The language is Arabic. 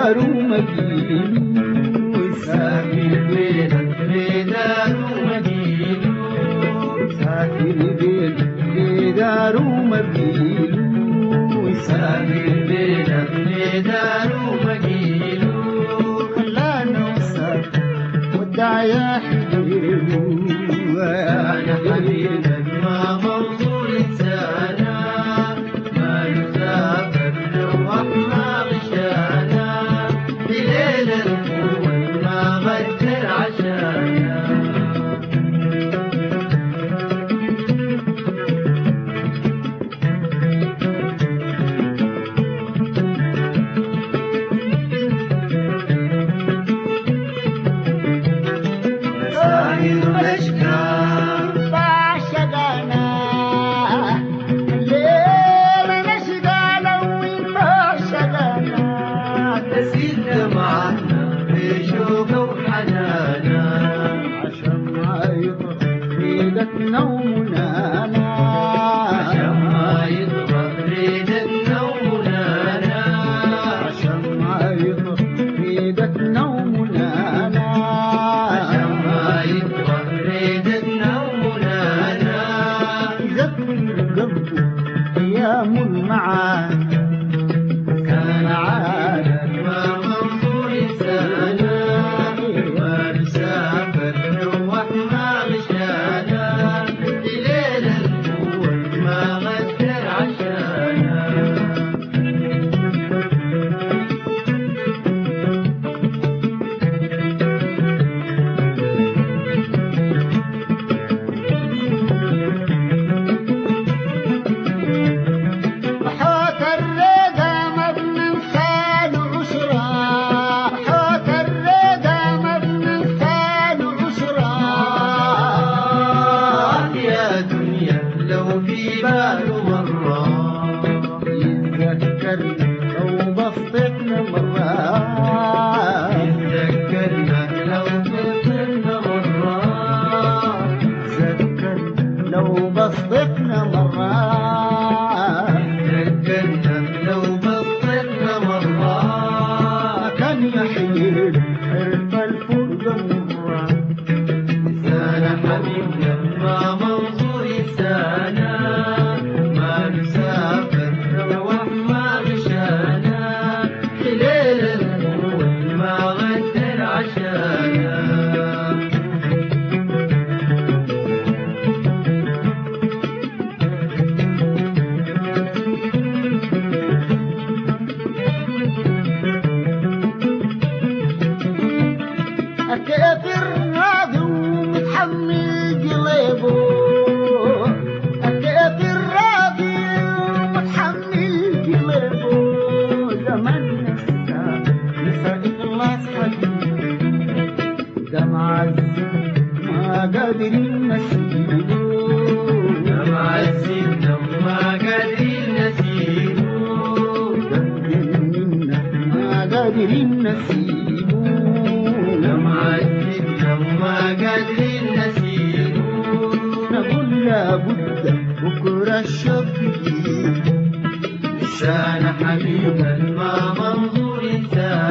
دار مدينة سافر بينك لدار مدينة سافر دار مدينة سافر بينك لدار مدينة خلانا وسافر ودع يا حبيبي أنا حبيبك ما منظور إنسانا ما يسافر روح ما غشانا بليل القوة ما غدر عشانا ساهر الأشكال بعشقنا الليل نشقانا وين بعشقنا تسيل دمعتنا في شوق وحنانا عشان ما يطرق ريدتنا ومنانا عشان ما يطرق ريدتنا ومنانا عشان ما يطرق ريدتنا ومنانا عشان ما يطرق ريدتنا ومنانا يذكر قلبه أيام المعاد كان عادة ما منظور إنسانا ما نسافر نروح ما مشانا لليل القوة ما غدر عشانا حوت الريدة مبنى خال عشرة حوت الريدة مبنى خال عشرة يا دنيا لو في باله مرة يتذكرنا لو بسطتنا مرة يتذكرنا لو بسطنا مرة يتذكرنا لو بسطتنا مرة يتذكرنا لو بسطنا مرة كان يحيي حرف الفرقة مرة إنسانا حبيبنا ما منظور إنسانا ما نسافر نروح ما مشانا ليل القوة ما غدر عشانا كيف الراضي ومتحمل قلبه كيف الراضي ومتحمل قلبه زمن نسى إخلاص حبيبه دمع الزين ما قادرين نسيبه دمع الزين ما قادرين نسيبه منا ما قادرين نسيبه دمع الزين ما قادرين نسيبه نقول لابد بكرة الشفيق إنسان حبيبا ما منظور إنسان